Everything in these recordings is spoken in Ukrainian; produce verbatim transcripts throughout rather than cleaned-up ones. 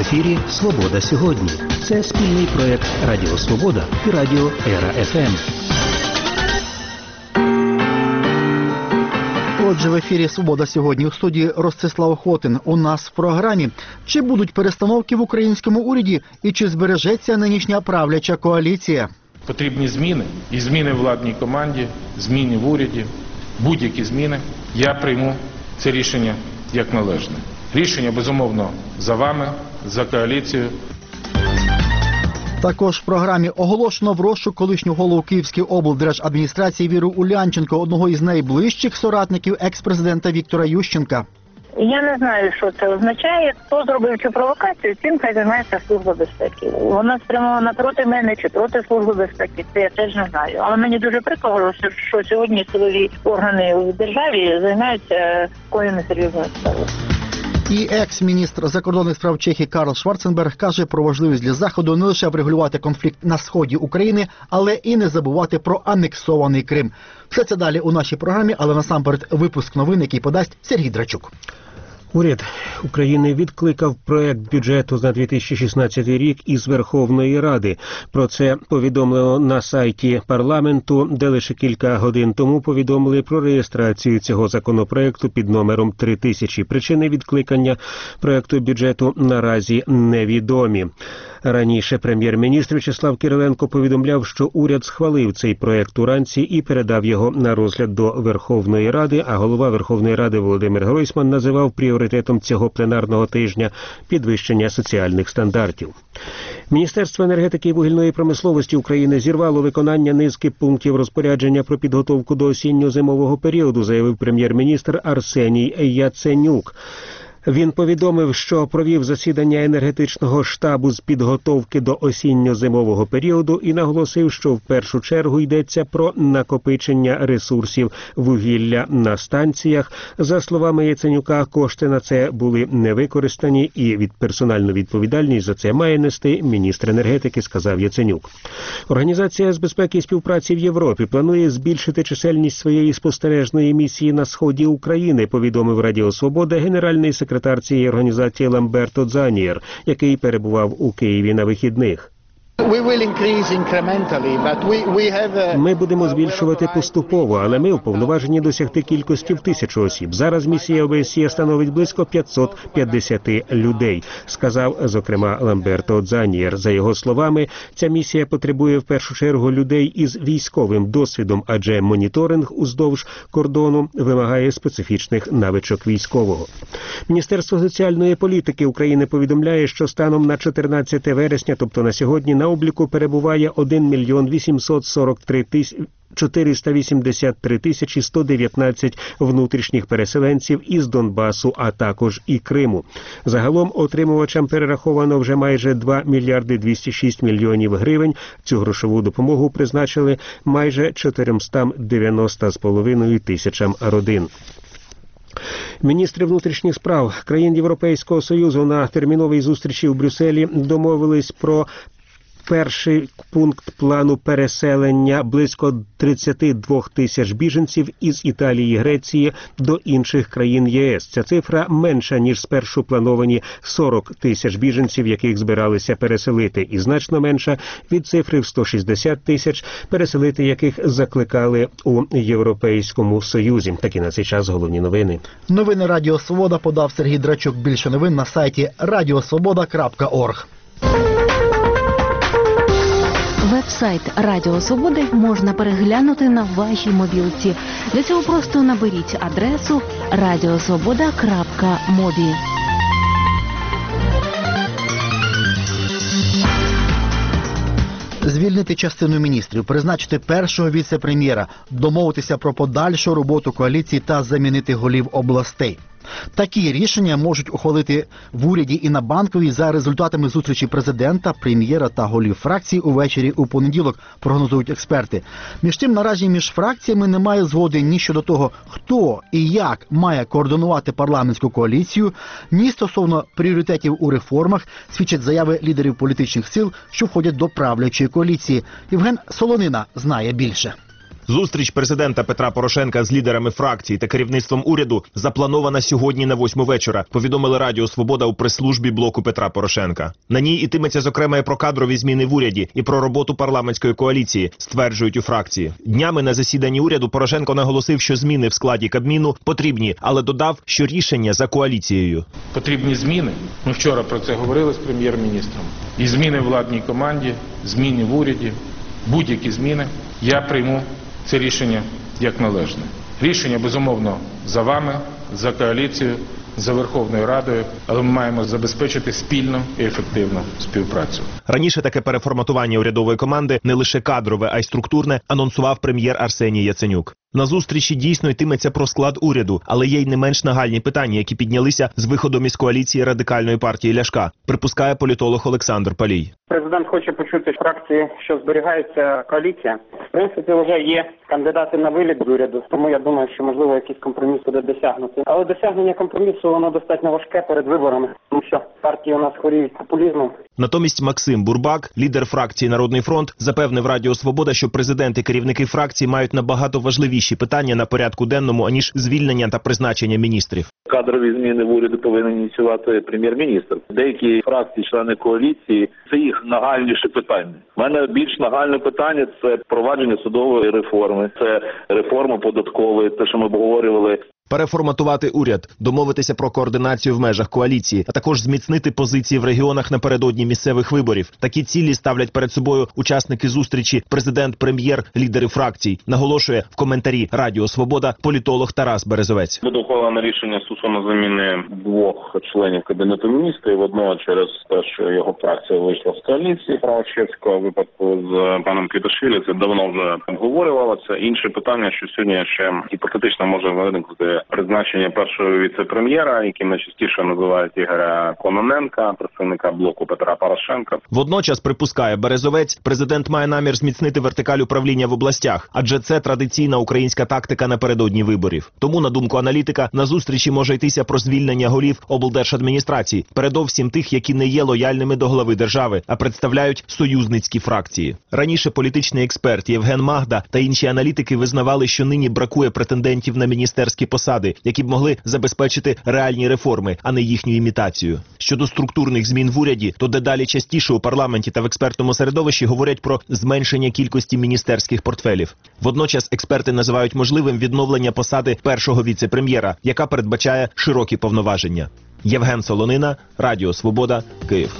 ефірі «Свобода сьогодні». Це спільний проєкт Радіо Свобода і Радіо Ера-ФМ. Отже, в ефірі «Свобода сьогодні» у студії Ростислав Хотин. У нас в програмі: чи будуть перестановки в українському уряді і чи збережеться нинішня правляча коаліція? Потрібні зміни, і зміни в владній команді, зміни в уряді, будь-які зміни. Я прийму це рішення як належне. Рішення, безумовно, за вами, за коаліцією. Також в програмі оголошено в розшук колишню голову Київської облдержадміністрації Віру Улянченко, одного із найближчих соратників екс-президента Віктора Ющенка. Я не знаю, що це означає. Хто зробив цю провокацію, цим хай займається Служба безпеки. Вона спрямована проти мене чи проти Служби безпеки, це я теж не знаю. Але мені дуже прикро, що сьогодні силові органи в державі займаються такою несерйозною справою. І екс-міністр закордонних справ Чехії Карл Шварценберг каже про важливість для Заходу не лише врегулювати конфлікт на сході України, але і не забувати про анексований Крим. Все це далі у нашій програмі, але насамперед випуск новин, який подасть Сергій Драчук. Уряд України відкликав проект бюджету на дві тисячі шістнадцятий рік із Верховної Ради. Про це повідомлено на сайті парламенту, де лише кілька годин тому повідомили про реєстрацію цього законопроекту під номером три тисячі. Причини відкликання проекту бюджету наразі невідомі. Раніше прем'єр-міністр В'ячеслав Кириленко повідомляв, що уряд схвалив цей проект уранці і передав його на розгляд до Верховної Ради, а голова Верховної Ради Володимир Гройсман називав пріоритетом цього пленарного тижня підвищення соціальних стандартів. Міністерство енергетики і вугільної промисловості України зірвало виконання низки пунктів розпорядження про підготовку до осінньо-зимового періоду, заявив прем'єр-міністр Арсеній Яценюк. Він повідомив, що провів засідання енергетичного штабу з підготовки до осінньо-зимового періоду і наголосив, що в першу чергу йдеться про накопичення ресурсів вугілля на станціях. За словами Яценюка, кошти на це були не використані і від персональну відповідальність за це має нести міністр енергетики, сказав Яценюк. Організація з безпеки і співпраці в Європі планує збільшити чисельність своєї спостережної місії на сході України, повідомив Радіо Свобода генеральний секретар секретар цієї організації Ламберто Дзанієр, який перебував у Києві на вихідних. Ми будемо збільшувати поступово, але ми уповноважені досягти кількості в тисячу осіб. Зараз місія ОБСЄ становить близько п'ятсот п'ятдесят людей, сказав, зокрема, Ламберто Дзанієр. За його словами, ця місія потребує в першу чергу людей із військовим досвідом, адже моніторинг уздовж кордону вимагає специфічних навичок військового. Міністерство соціальної політики України повідомляє, що станом на чотирнадцяте вересня, тобто на сьогодні, на обліку перебуває один мільйон вісімсот сорок три тисячі чотириста вісімдесят три тисячі сто дев'ятнадцять внутрішніх переселенців із Донбасу, а також і Криму. Загалом отримувачам перераховано вже майже два мільярди двісті шість мільйонів гривень. Цю грошову допомогу призначили майже чотириста дев'яносто з половиною тисячам родин. Міністри внутрішніх справ країн Європейського Союзу на терміновій зустрічі в Брюсселі домовились про перший пункт плану переселення близько тридцять два тисяч біженців із Італії і Греції до інших країн ЄС. Ця цифра менша, ніж спершу плановані сорок тисяч біженців, яких збиралися переселити, і значно менша від цифри в сто шістдесят тисяч, переселити яких закликали у Європейському Союзі. Такі на цей час головні новини. Новини Радіо Свобода подав Сергій Драчук. Більше новин на сайті радіосвобода крапка орг. Веб-сайт Радіо Свободи можна переглянути на вашій мобілці. Для цього просто наберіть адресу радіосвобода крапка мобі. Звільнити частину міністрів, призначити першого віце-прем'єра, домовитися про подальшу роботу коаліції та замінити голів областей. Такі рішення можуть ухвалити в уряді і на Банковій за результатами зустрічі президента, прем'єра та голів фракцій увечері у понеділок, прогнозують експерти. Між тим, наразі між фракціями немає згоди ні щодо того, хто і як має координувати парламентську коаліцію, ні стосовно пріоритетів у реформах, свідчать заяви лідерів політичних сил, що входять до правлячої коаліції. Євген Солонина знає більше. Зустріч президента Петра Порошенка з лідерами фракцій та керівництвом уряду запланована сьогодні на восьму вечора, повідомили Радіо Свобода у прес-службі блоку Петра Порошенка. На ній йтиметься зокрема і про кадрові зміни в уряді, і про роботу парламентської коаліції, стверджують у фракції. Днями на засіданні уряду Порошенко наголосив, що зміни в складі Кабміну потрібні, але додав, що рішення за коаліцією. Потрібні зміни. Ми вчора про це говорили з прем'єр-міністром. І зміни в владній команді, зміни в уряді, будь-які зміни. Я прийму це рішення як належне. Рішення, безумовно, за вами, за коаліцією, за Верховною Радою, але ми маємо забезпечити спільну і ефективну співпрацю. Раніше таке переформатування урядової команди, не лише кадрове, а й структурне, анонсував прем'єр Арсеній Яценюк. На зустрічі дійсно йтиметься про склад уряду, але є й не менш нагальні питання, які піднялися з виходом із коаліції Радикальної партії Ляшка, припускає політолог Олександр Палій. Президент хоче почути фракції, що зберігається коаліція. В принципі, вже є кандидати на виліт з уряду, тому я думаю, що можливо якийсь компроміс буде досягнути. Але досягнення компромісу воно достатньо важке перед виборами, тому що партії у нас хворіють популізмом. Натомість Максим Бурбак, лідер фракції «Народний фронт», запевнив Радіо Свобода, що президент і керівники фракції мають набагато важливіші питання на порядку денному, аніж звільнення та призначення міністрів. Кадрові зміни в уряді повинен ініціювати прем'єр-міністр. Деякі фракції, члени коаліції, це їх нагальніше питання. У мене більш нагальне питання – це впровадження судової реформи, це реформа податкової, те, що ми обговорювали. Переформатувати уряд, домовитися про координацію в межах коаліції, а також зміцнити позиції в регіонах напередодні місцевих виборів. Такі цілі ставлять перед собою учасники зустрічі президент, прем'єр, лідери фракцій, наголошує в коментарі Радіо Свобода політолог Тарас Березовець. Буде ухвалене рішення стосовно заміни двох членів Кабінету міністрів. Одного через те, що його фракція вийшла з коаліції Правочевського, випадку з паном Квіташвілі, це давно вже обговорювалося. Інше питання, що сьогодні ще гіпотетично може виникнути призначення першого віце-прем'єра, яким найчастіше називають Ігоря Кононенка, представника блоку Петра Порошенка. Водночас, припускає Березовець, президент має намір зміцнити вертикаль управління в областях, адже це традиційна українська тактика напередодні виборів. Тому, на думку аналітика, на зустрічі може йтися про звільнення голів облдержадміністрацій, передовсім тих, які не є лояльними до глави держави, а представляють союзницькі фракції. Раніше політичний експерт Євген Магда та інші аналітики визнавали, що нині бракує претендентів на міністерські посади, які б могли забезпечити реальні реформи, а не їхню імітацію. Щодо структурних змін в уряді, то дедалі частіше у парламенті та в експертному середовищі говорять про зменшення кількості міністерських портфелів. Водночас експерти називають можливим відновлення посади першого віце-прем'єра, яка передбачає широкі повноваження. Євген Солонина, Радіо Свобода, Київ.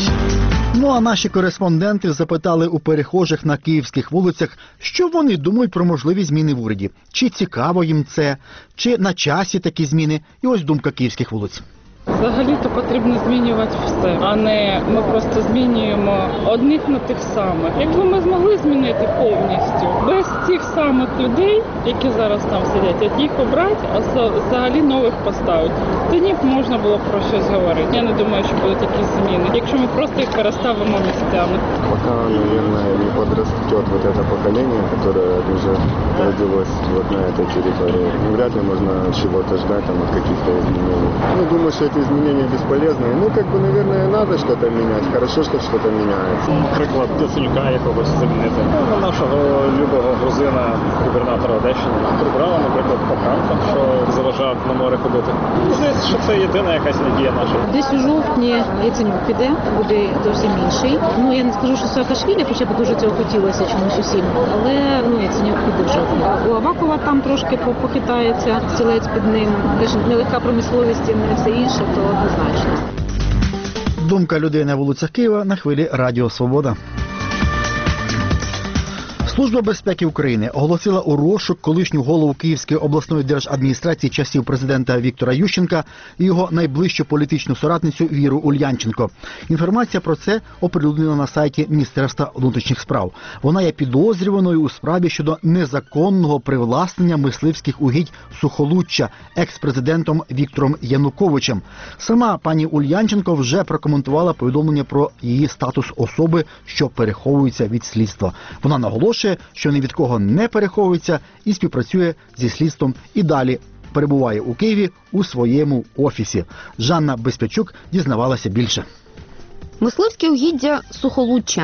Ну а наші кореспонденти запитали у перехожих на київських вулицях, що вони думають про можливі зміни в уряді. Чи цікаво їм це, чи на часі такі зміни. І ось думка київських вулиць. Взагалі-то потрібно змінювати все, а не ми просто змінюємо одних на тих самих. Якби ми змогли змінити повністю, без тих самих людей, які зараз там сидять, от їх обрати, а взагалі нових поставити, тоді б можна було про щось говорити. Я не думаю, що будуть якісь зміни, якщо ми просто їх переставимо місцями. Пока, наверное, не подрастет вот это поколение, которое уже родилось вот на этой территории, вряд ли можно чего-то ждать там от каких-то изменений. Ну, думаю, что эти изменения бесполезные. Ну, как бы, наверное, надо что-то менять. Хорошо, что что-то меняется. Приклад Яценюка якогось замінити. Ну, нашого любого грузина, губернатора Одещини, прибрали, наприклад, Паханка, що заважав на море ходити. Здається, що це єдина якась надія наша. Десь у жовтні Яценюк піде, буде зовсім інший. Ну, я не скажу, що Саакашвілі, хоча б дуже цього хотілося чомусь усім, але, ну, Яценюк піде в жовтні. У Авакова там трошки похитається, стілець під ним. Теж нелегка промисловість і не все інше, то однозначно. Думка людей на вулицях Києва на хвилі Радіо Свобода. Служба безпеки України оголосила у розшук колишню голову Київської обласної держадміністрації часів президента Віктора Ющенка і його найближчу політичну соратницю Віру Ульянченко. Інформація про це оприлюднена на сайті Міністерства внутрішніх справ. Вона є підозрюваною у справі щодо незаконного привласнення мисливських угідь Сухолуччя екс-президентом Віктором Януковичем. Сама пані Ульянченко вже прокоментувала повідомлення про її статус особи, що переховується від слідства. Вона наголошує, що ні від кого не переховується і співпрацює зі слідством і далі перебуває у Києві у своєму офісі. Жанна Безпечук дізнавалася більше. Мисливське угіддя Сухолуччя.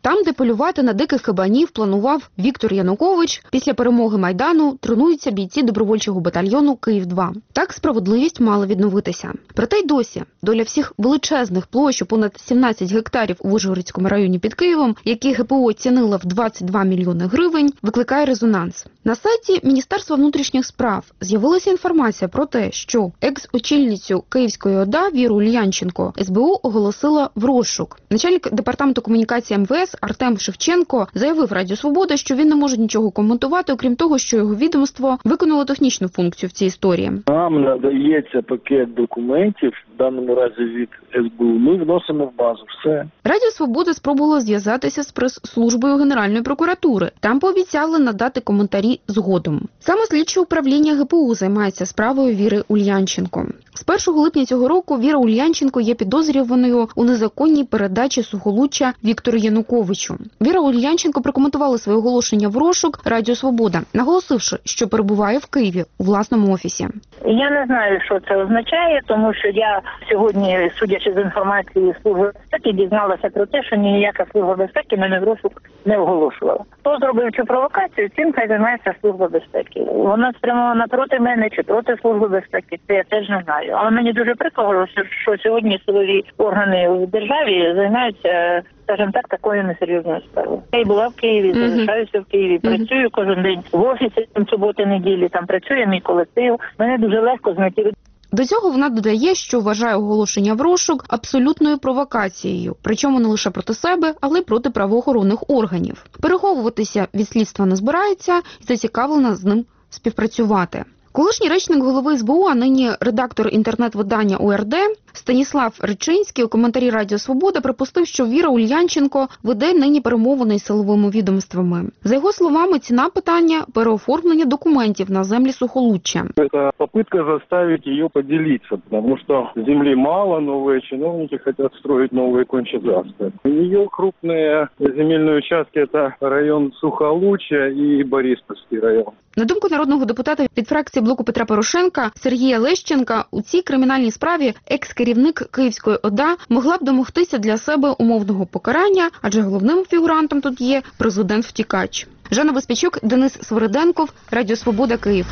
Там, де полювати на диких кабанів планував Віктор Янукович, після перемоги Майдану тренуються бійці добровольчого батальйону Київ два. Так справедливість мала відновитися. Проте й досі доля всіх величезних площ у понад сімнадцять гектарів у Ужгородському районі під Києвом, які ГПУ оцінила в двадцять два мільйони гривень, викликає резонанс. На сайті Міністерства внутрішніх справ з'явилася інформація про те, що екс-очільницю Київської ОДА Віру Ульянченко ес бе у оголосила в розшук. Начальник департаменту комунікації ем ве ес Артем Шевченко заявив Радіо Свобода, що він не може нічого коментувати, окрім того, що його відомство виконало технічну функцію в цій історії. Нам надається пакет документів, в даному разі від ес бе у, ми вносимо в базу. Все. Радіо Свобода спробувало зв'язатися з прес-службою Генеральної прокуратури. Там пообіцяли надати коментарі згодом. Саме слідче управління ге пе у займається справою Віри Ульянченко. З першого липня цього року Віра Ульянченко є підозрюваною у незаконній передачі Сухолуччя Віктору Януковичу. Віра Ульянченко прокоментувала своє оголошення в розшук Радіо Свобода, наголосивши, що перебуває в Києві у власному офісі. Я не знаю, що це означає, тому що я сьогодні, судячи з інформації Служби безпеки, дізналася про те, що ніяка Служба безпеки мене в розшук не оголошувала. Хто зробив цю провокацію, цим хай займається Служба безпеки. Вона спрямована проти мене чи проти Служби безпеки, це я теж не знаю. Але мені дуже прикро, що сьогодні силові органи в державі займаються, скажімо так, такою несерйозною справою. Я і була в Києві, mm-hmm. залишаюся в Києві, mm-hmm. працюю кожен день в офісі, суботи-неділі, там працює мій колектив. Мене дуже легко знайти. До цього вона додає, що вважає оголошення в розшук абсолютною провокацією, причому не лише проти себе, але й проти правоохоронних органів. Переховуватися від слідства не збирається і зацікавлена з ним співпрацювати. Колишній речник голови ес бе у, а нині редактор інтернет-видання о ер де Станіслав Ричинський у коментарі Радіо Свобода припустив, що Віра Ульянченко веде нині перемовини із силовими відомствами. За його словами, ціна питання – переоформлення документів на землі Сухолуччя. Це попытка заставити її поділитися, тому що землі мало, нові чиновники хочуть строїти нові кончезаспи. У неї крупні земельні участки – це район Сухолуччя і Бориспільський район. На думку народного депутата від фракції блоку Петра Порошенка Сергія Лещенка, у цій кримінальній справі екс-керівник Київської ОДА могла б домогтися для себе умовного покарання, адже головним фігурантом тут є президент-втікач. Жанна Безпечук, Денис Свириденков, Радіо Свобода, Київ.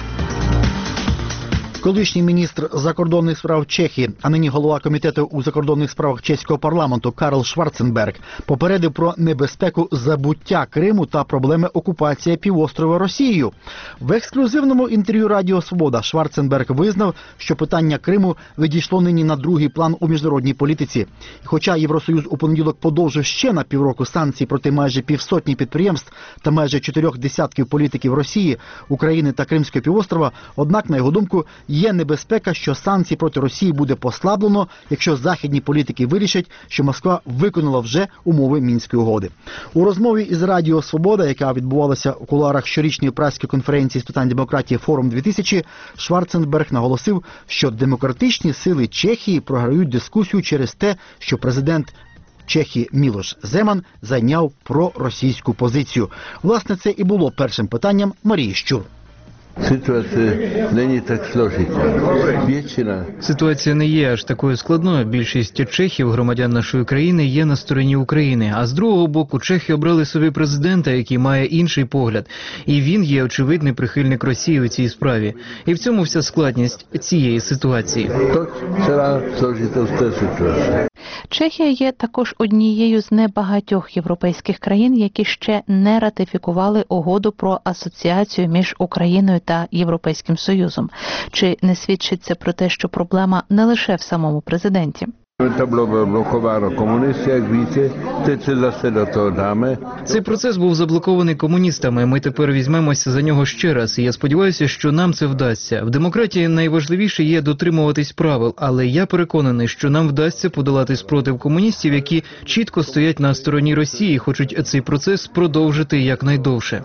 Колишній міністр закордонних справ Чехії, а нині голова комітету у закордонних справах чеського парламенту Карл Шварценберг попередив про небезпеку забуття Криму та проблеми окупації півострова Росією. В ексклюзивному інтерв'ю Радіо Свобода Шварценберг визнав, що питання Криму відійшло нині на другий план у міжнародній політиці. І хоча Євросоюз у понеділок подовжив ще на півроку санкцій проти майже півсотні підприємств та майже чотирьох десятків політиків Росії, України та Кримського півострова, однак, на його думку, є небезпека, що санкції проти Росії буде послаблено, якщо західні політики вирішать, що Москва виконала вже умови Мінської угоди. У розмові із Радіо Свобода, яка відбувалася у кулуарах щорічної праської конференції з питань демократії «Форум дві тисячі», Шварценберг наголосив, що демократичні сили Чехії програють дискусію через те, що президент Чехії Мілош Земан зайняв проросійську позицію. Власне, це і було першим питанням Марії Щур. Ситуація не так складна. Ситуація не є аж такою складною. Більшість чехів, громадян нашої країни, є на стороні України. А з другого боку, чехи обрали собі президента, який має інший погляд. І він є очевидний прихильник Росії у цій справі. І в цьому вся складність цієї ситуації. Чехія є також однією з небагатьох європейських країн, які ще не ратифікували угоду про асоціацію між Україною та Європейським Союзом. Чи не свідчить це про те, що проблема не лише в самому президенті? Цей процес був заблокований комуністами. Ми тепер візьмемося за нього ще раз. І я сподіваюся, що нам це вдасться. В демократії найважливіше є дотримуватись правил, але я переконаний, що нам вдасться подолати спротив комуністів, які чітко стоять на стороні Росії і хочуть цей процес продовжити якнайдовше.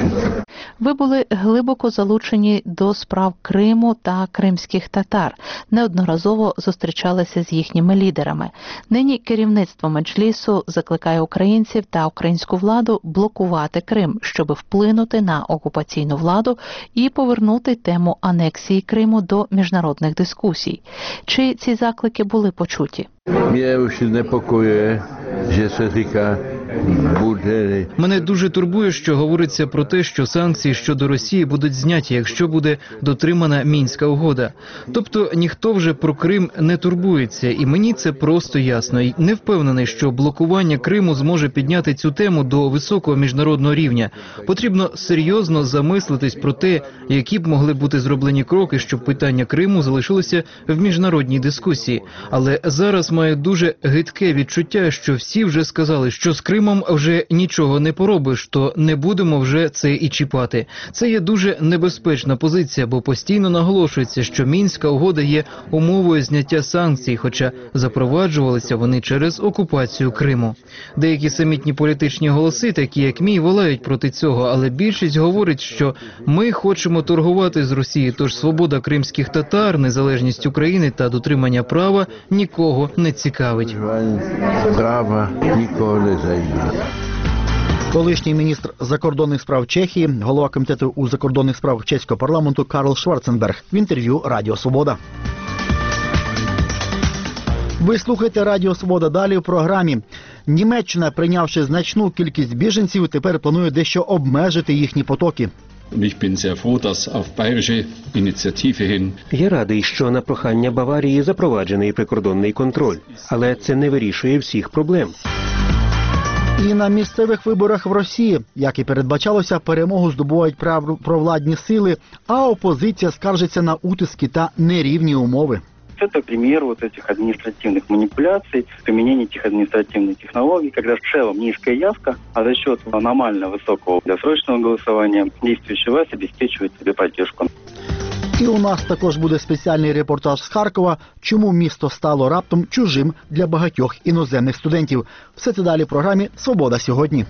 Ви були глибоко залучені до справ Криму та кримських татар. неодноразово зустрічалися з їхніми лідерами. Нині керівництво Меджлісу закликає українців та українську владу блокувати Крим, щоб вплинути на окупаційну владу і повернути тему анексії Криму до міжнародних дискусій. Чи ці заклики були почуті? Mnie już niepokoi, że Syryjka буде... Мене дуже турбує, що говориться про те, що санкції щодо Росії будуть зняті, якщо буде дотримана Мінська угода. Тобто ніхто вже про Крим не турбується, і мені це просто ясно. І не впевнений, що блокування Криму зможе підняти цю тему до високого міжнародного рівня. Потрібно серйозно замислитись про те, які б могли бути зроблені кроки, щоб питання Криму залишилося в міжнародній дискусії. Але зараз маю дуже гидке відчуття, що всі вже сказали, що з Кримом вже нічого не поробиш, то не будемо вже це і чіпати. Це є дуже небезпечна позиція, бо постійно наголошується, що Мінська угода є умовою зняття санкцій, хоча запроваджувалися вони через окупацію Криму. Деякі самітні політичні голоси, такі як мій, волають проти цього, але більшість говорить, що ми хочемо торгувати з Росією, тож свобода кримських татар, незалежність України та дотримання права нікого не цікавить. Права нікого не займає. Колишній міністр закордонних справ Чехії, голова комітету у закордонних справ чеського парламенту Карл Шварценберг в інтерв'ю Радіо Свобода. Ви слухаєте Радіо Свобода. Далі в програмі. Німеччина, прийнявши значну кількість біженців, тепер планує дещо обмежити їхні потоки. Я радий, що на прохання Баварії запроваджений прикордонний контроль, але це не вирішує всіх проблем. І на місцевих виборах в Росії, як і передбачалося, перемогу здобувають провладні сили, а опозиція скаржиться на утиски та нерівні умови. Это пример вот этих административных манипуляций, применения этих административных технологий, когда в целом низкая явка, а за счет аномально высокого досрочного голосования действующая власть обеспечивает себе поддержку. І у нас також буде спеціальний репортаж з Харкова, чому місто стало раптом чужим для багатьох іноземних студентів. Все це далі в програмі «Свобода сьогодні».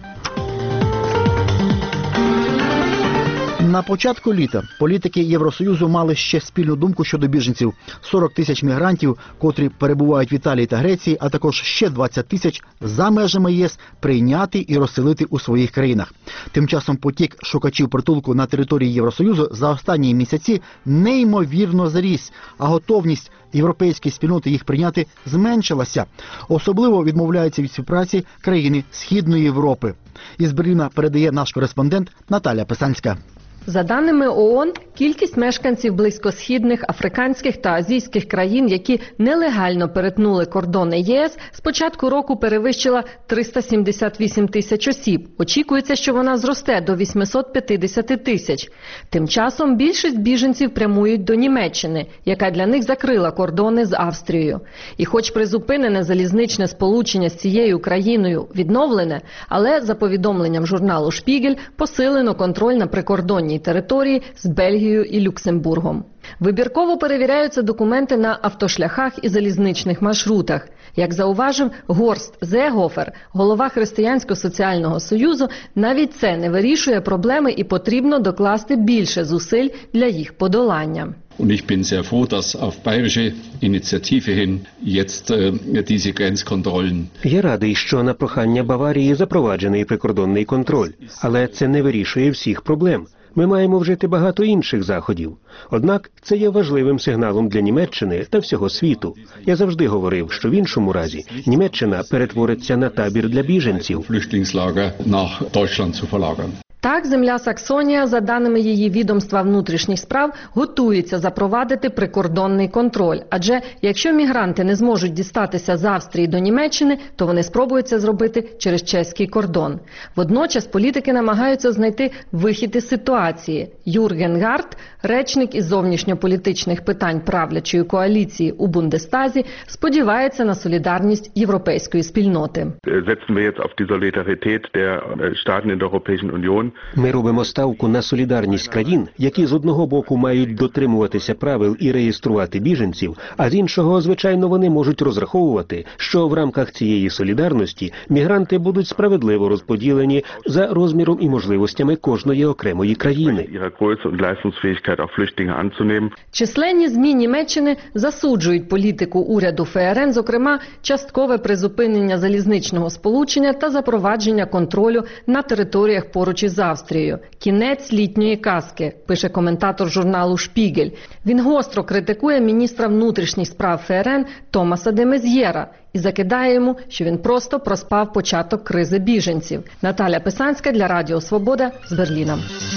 На початку літа політики Євросоюзу мали ще спільну думку щодо біженців. сорок тисяч мігрантів, котрі перебувають в Італії та Греції, а також ще двадцять тисяч за межами ЄС прийняти і розселити у своїх країнах. Тим часом потік шукачів притулку на території Євросоюзу за останні місяці неймовірно зріс, а готовність європейської спільноти їх прийняти зменшилася. Особливо відмовляються від співпраці країни Східної Європи. Із Берліна передає наш кореспондент Наталя Писанська. За даними ООН, кількість мешканців близькосхідних, африканських та азійських країн, які нелегально перетнули кордони ЄС, з початку року перевищила триста сімдесят вісім тисяч осіб. Очікується, що вона зросте до вісімсот п'ятдесят тисяч. Тим часом більшість біженців прямують до Німеччини, яка для них закрила кордони з Австрією. І хоч призупинене залізничне сполучення з цією країною відновлене, але, за повідомленням журналу «Шпігель», посилено контроль на прикордонній території з Бельгією і Люксембургом. Вибірково перевіряються документи на автошляхах і залізничних маршрутах. Як зауважив Горст Зегофер, голова Християнсько-соціального союзу, навіть це не вирішує проблеми і потрібно докласти більше зусиль для їх подолання. Und ich bin sehr froh, dass auf bayerische Initiative hin jetzt äh, diese Grenzkontrollen. Я радий, що на прохання Баварії запроваджений прикордонний контроль, але це не вирішує всіх проблем. Ми маємо вжити багато інших заходів. Однак це є важливим сигналом для Німеччини та всього світу. Я завжди говорив, що в іншому разі Німеччина перетвориться на табір для біженців. Flüchtlingslager nach Deutschland zu verlagern. Так, земля Саксонія, за даними її відомства внутрішніх справ, готується запровадити прикордонний контроль. Адже якщо мігранти не зможуть дістатися з Австрії до Німеччини, то вони спробують це зробити через чеський кордон. Водночас політики намагаються знайти вихід із ситуації. Юрген Гарт, речник із зовнішньополітичних питань правлячої коаліції у Бундестазі, сподівається на солідарність європейської спільноти. Setzen wir jetzt auf die Solidarität der Staaten in der Europäischen Union. Ми робимо ставку на солідарність країн, які з одного боку мають дотримуватися правил і реєструвати біженців, а з іншого, звичайно, вони можуть розраховувати, що в рамках цієї солідарності мігранти будуть справедливо розподілені за розміром і можливостями кожної окремої країни. Численні ЗМІ Німеччини засуджують політику уряду ФРН, зокрема, часткове призупинення залізничного сполучення та запровадження контролю на територіях поруч із Австрією. Кінець літньої казки, пише коментатор журналу «Шпігель». Він гостро критикує міністра внутрішніх справ ФРН Томаса де Мез'єра і закидає йому, що він просто проспав початок кризи біженців. Наталя Писанська для Радіо Свобода з Берліна.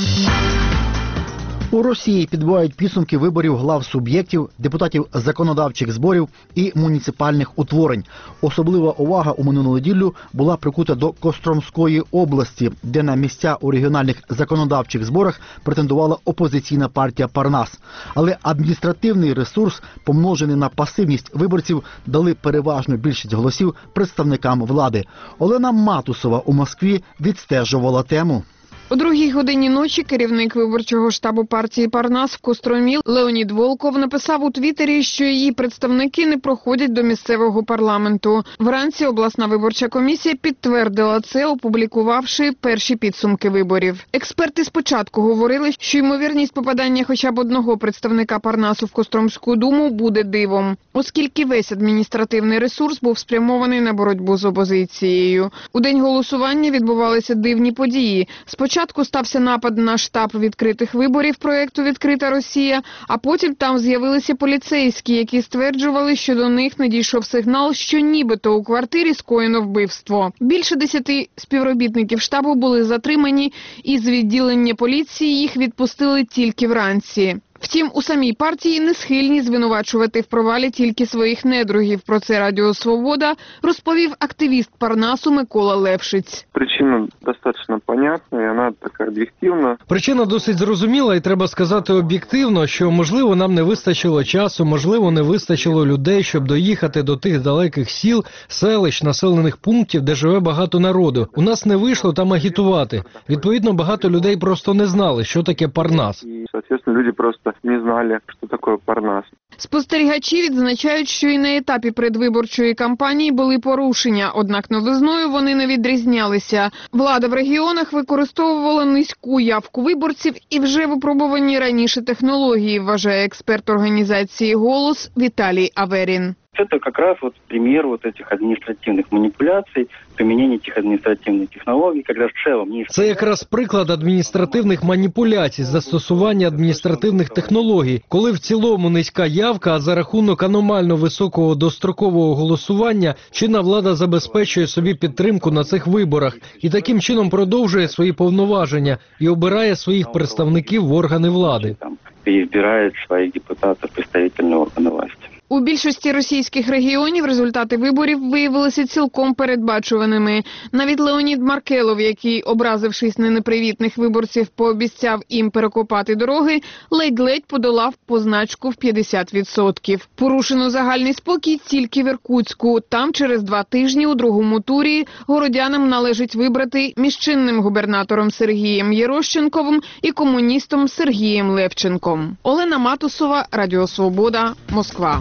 У Росії підбивають підсумки виборів глав суб'єктів, депутатів законодавчих зборів і муніципальних утворень. Особлива увага у минулу неділю була прикута до Костромської області, де на місця у регіональних законодавчих зборах претендувала опозиційна партія «Парнас». Але адміністративний ресурс, помножений на пасивність виборців, дали переважну більшість голосів представникам влади. Олена Матусова у Москві відстежувала тему. О другій годині ночі керівник виборчого штабу партії «Парнас» в Костромі Леонід Волков написав у Твіттері, що її представники не проходять до місцевого парламенту. Вранці обласна виборча комісія підтвердила це, опублікувавши перші підсумки виборів. Експерти спочатку говорили, що ймовірність попадання хоча б одного представника «Парнасу» в Костромську думу буде дивом, оскільки весь адміністративний ресурс був спрямований на боротьбу з опозицією. У день голосування відбувалися дивні події. Спочатку Спочатку стався напад на штаб відкритих виборів проєкту «Відкрита Росія», а потім там з'явилися поліцейські, які стверджували, що до них надійшов сигнал, що нібито у квартирі скоєно вбивство. Більше десяти співробітників штабу були затримані, і з відділення поліції їх відпустили тільки вранці. Втім, у самій партії не схильні звинувачувати в провалі тільки своїх недругів. Про це Радіо Свобода розповів активіст Парнасу Микола Левшиць. Причина достатньо понятна, і вона така об'єктивна. Причина досить зрозуміла, і треба сказати об'єктивно, що, можливо, нам не вистачило часу, можливо, не вистачило людей, щоб доїхати до тих далеких сіл, селищ, населених пунктів, де живе багато народу. У нас не вийшло там агітувати. Відповідно, багато людей просто не знали, що таке Парнас. І, звісно, люди просто не знали, що таке Парнас. Спостерігачі відзначають, що і на етапі предвиборчої кампанії були порушення, однак новизною вони не відрізнялися. Влада в регіонах використовувала низьку явку виборців і вже випробувані раніше технології, вважає експерт організації «Голос» Віталій Аверін. Это как раз вот пример вот этих административных манипуляций, применения этих административных технологий, когда в целом... Це якраз приклад адміністративних маніпуляцій, застосування адміністративних технологій, коли в цілому низька явка, а за рахунок аномально високого дострокового голосування чинна влада забезпечує собі підтримку на цих виборах і таким чином продовжує свої повноваження і обирає своїх представників в органи влади. Переизбирает своих депутатов представительные органы власти. У більшості російських регіонів результати виборів виявилися цілком передбачуваними. Навіть Леонід Маркелов, який, образившись на непривітних виборців, пообіцяв їм перекопати дороги, ледь-ледь подолав позначку в п'ятдесят відсотків. Порушено загальний спокій тільки в Іркутську. Там через два тижні у другому турі городянам належить вибрати між чинним губернатором Сергієм Єрощенковим і комуністом Сергієм Левченком. Олена Матусова, Радіо Свобода, Москва.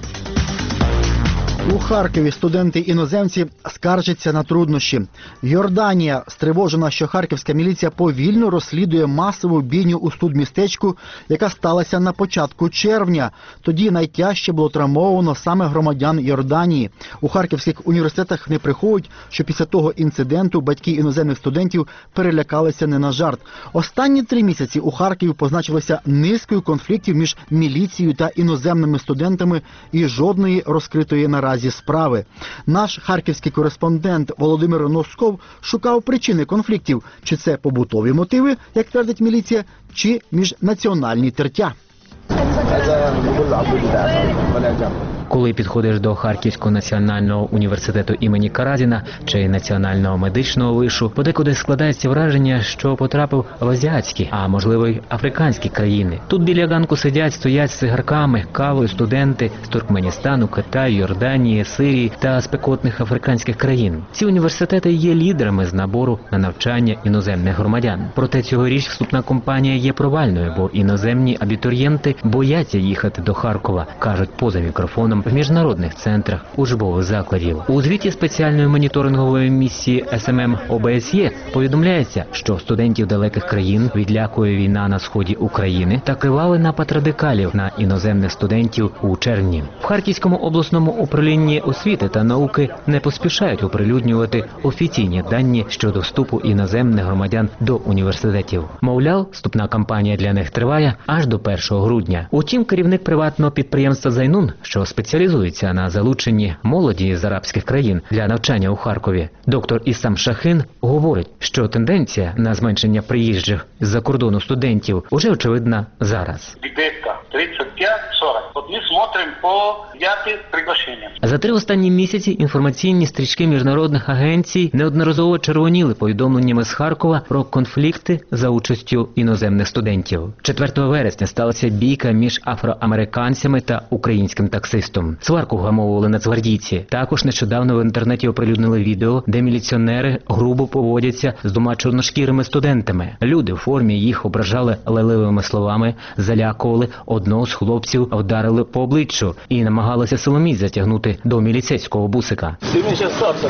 У Харкові студенти-іноземці скаржаться на труднощі. Йорданія стривожена, що харківська міліція повільно розслідує масову бійню у студмістечку, яка сталася на початку червня. Тоді найтяжче було травмовано саме громадян Йорданії. У харківських університетах не приховують, що після того інциденту батьки іноземних студентів перелякалися не на жарт. Останні три місяці у Харкові позначилося низкою конфліктів між міліцією та іноземними студентами і жодної розкритої наразі зі справи. Наш харківський кореспондент Володимир Носков шукав причини конфліктів. Чи це побутові мотиви, як твердить міліція, чи міжнаціональні тертя. Коли підходиш до Харківського національного університету імені Каразіна чи Національного медичного вишу, подекуди складається враження, що потрапив в азіатські, а можливо й африканські країни. Тут біля ганку сидять, стоять з цигарками, кавою студенти з Туркменістану, Китаю, Йорданії, Сирії та спекотних африканських країн. Ці університети є лідерами з набору на навчання іноземних громадян. Проте цьогоріч вступна кампанія є провальною, бо іноземні абітурієнти бояться їхати до Харкова, кажуть поза мікрофоном в міжнародних центрах учбових закладів. У звіті спеціальної моніторингової місії ес ем ем о бе ес є повідомляється, що студентів далеких країн відлякує війна на сході України та кривавий напад радикалів на іноземних студентів у червні. В Харківському обласному управлінні освіти та науки не поспішають оприлюднювати офіційні дані щодо вступу іноземних громадян до університетів. Мовляв, вступна кампанія для них триває аж до першого грудня. Утім, керівник приватного підприємства «Зайнун», що спеціалізується на залученні молоді з арабських країн для навчання у Харкові, доктор Ісам Шахин говорить, що тенденція на зменшення приїжджих з-за кордону студентів уже очевидна зараз. тридцать пять сорок. Вот мы смотрим по пятым приглашениям. За три останні місяці інформаційні стрічки міжнародних агенцій неодноразово червоніли повідомленнями з Харкова про конфлікти за участю іноземних студентів. четвертого вересня сталася бійка між афроамериканцями та українським таксистом. Сварку вгамовували нацгвардійці. Також нещодавно в інтернеті оприлюднили відео, де міліціонери грубо поводяться з двома чорношкірими студентами. Люди в формі їх ображали лайливими словами, залякували, одного з хлопців вдарили по обличчю і намагалися силоміць затягнути до міліцейського бусика. Ты мне сейчас сам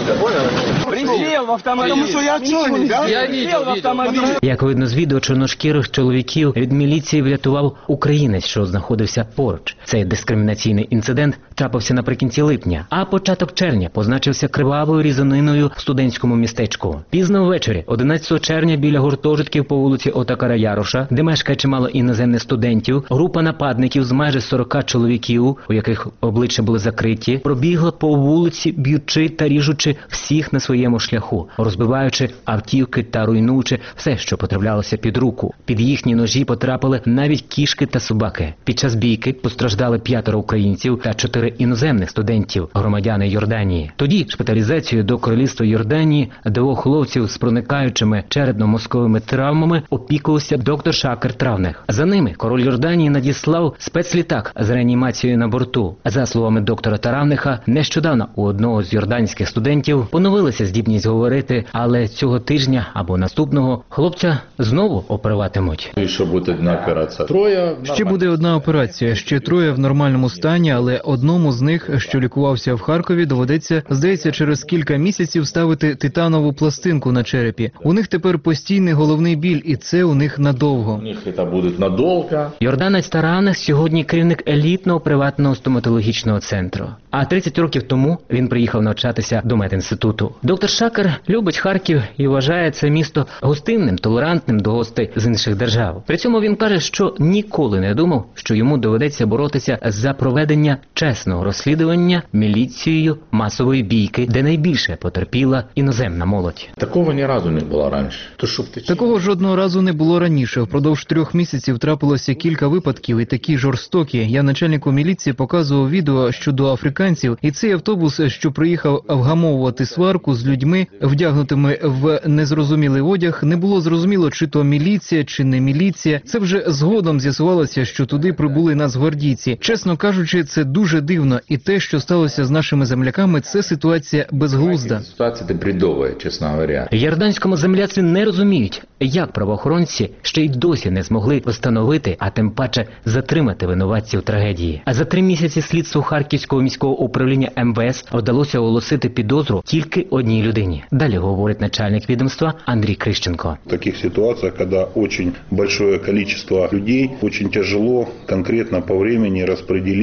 присел в автомобиль. Потому что я чёрный, да? Я видел в автомобиль. Як видно з відео, чорношкірих чоловіків від міліції врятував українець, що знаходився поруч. Цей дискримінаційний інцидент трапився наприкінці липня, а початок червня позначився кривавою різаниною в студентському містечку. Пізно ввечері, одинадцятого червня, біля гуртожитків по вулиці Отакара Яроша, де мешкає чимало іноземних студентів, група нападників з майже сорока чоловіків, у яких обличчя були закриті, пробігла по вулиці, б'ючи та ріжучи всіх на своєму шляху, розбиваючи автівки та руйнуючи все, що потраплялося під руку. Під їхні ножі потрапили навіть кішки та собаки. Під час бійки постраждали п'ятеро українців та чотири іноземних студентів, громадяни Йорданії. Тоді шпиталізацією до королівства Йорданії двох хлопців з проникаючими черепно-мозковими травмами опікувався доктор Шакер Травних. За ними король Йорданії надіслав спецлітак з реанімацією на борту. За словами доктора Таравниха, нещодавно у одного з йорданських студентів поновилася здібність говорити, але цього тижня або наступного хлопця знову оперуватимуть. Ще буде одна операція. Троє. Ще буде одна операція. Ще троє в нормальному стані, але одному з них, що лікувався в Харкові, доведеться, здається, через кілька місяців ставити титанову пластинку на черепі. У них тепер постійний головний біль, і це у них надовго. У них це буде надовго. Йорданець Таравних сьогодні керівник елітного приватного стоматологічного центру. А тридцять років тому він приїхав навчатися до медінституту. Доктор Шакер любить Харків і вважає це місто гостинним, толерантним до гостей з інших держав. При цьому він каже, що ніколи не думав, що йому доведеться боротися за проведення чесного розслідування міліцією масової бійки, де найбільше потерпіла іноземна молодь. Такого ні разу не було раніше. То, щоб ти... Такого жодного разу не було раніше. Впродовж трьох місяців трапилося кілька випадків і такі жорстокі. Я начальнику міліції показував відео щодо африканців, і цей автобус, що приїхав вгамовувати сварку з людьми, вдягнутими в незрозумілий одяг, не було зрозуміло, чи то міліція, чи не міліція. Це вже згодом з'ясувалося, що туди прибули нацгвардійці. Чесно кажучи, це дуже дивно. І те, що сталося з нашими земляками, це ситуація безглузда. Ситуація бредова, чесно говоря. В йорданському земляці не розуміють, як правоохоронці ще й досі не змогли встановити, а тим паче затримати винуватців трагедії. А за три місяці слідству Харківського міського управління ем ве ес вдалося оголосити підозру тільки одній людині. Далі говорить начальник відомства Андрій Крищенко. В таких ситуациях, когда очень большое количество людей, очень тяжело конкретно по времени распределить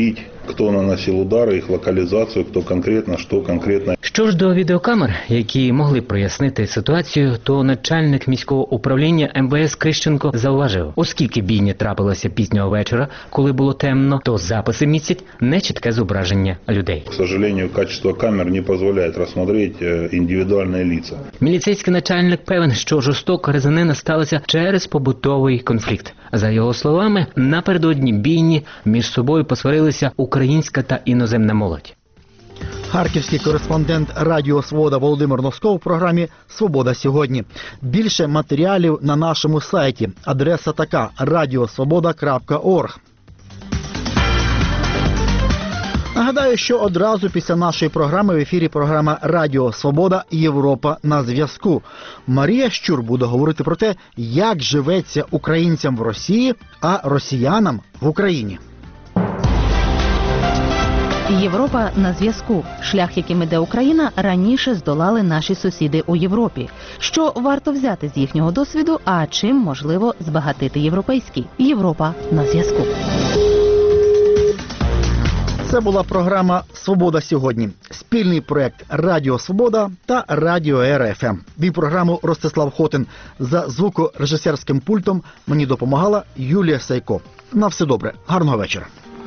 кто наносил удары, их локализацию, кто конкретно, что конкретно. Що ж до відеокамер, які могли б прояснити ситуацію, то начальник міського управління ем ве ес Крищенко зауважив, оскільки бійня трапилася пізнього вечора, коли було темно, то записи містять нечітке зображення людей. К сожалению, качество камер не позволяет рассмотреть индивидуальные лица. Міліцейський начальник певен, що жорстока резанина сталася через побутовий конфлікт. За його словами, напередодні бійні між собою посварилися українська та іноземна молодь. Харківський кореспондент Радіо Свобода Володимир Носков в програмі «Свобода сьогодні». Більше матеріалів на нашому сайті. Адреса така – радіосвобода крапка орг. Нагадаю, що одразу після нашої програми в ефірі програма «Радіо Свобода. Європа на зв'язку». Марія Щур буде говорити про те, як живеться українцям в Росії, а росіянам в Україні. Європа на зв'язку. Шлях, яким іде Україна, раніше здолали наші сусіди у Європі. Що варто взяти з їхнього досвіду, а чим можливо збагатити європейський? Європа на зв'язку. Це була програма «Свобода сьогодні». Спільний проєкт «Радіо Свобода» та «Радіо Р Ф М». Вів програму Ростислав Хотин. За звукорежисерським пультом мені допомагала Юлія Сайко. На все добре. Гарного вечора.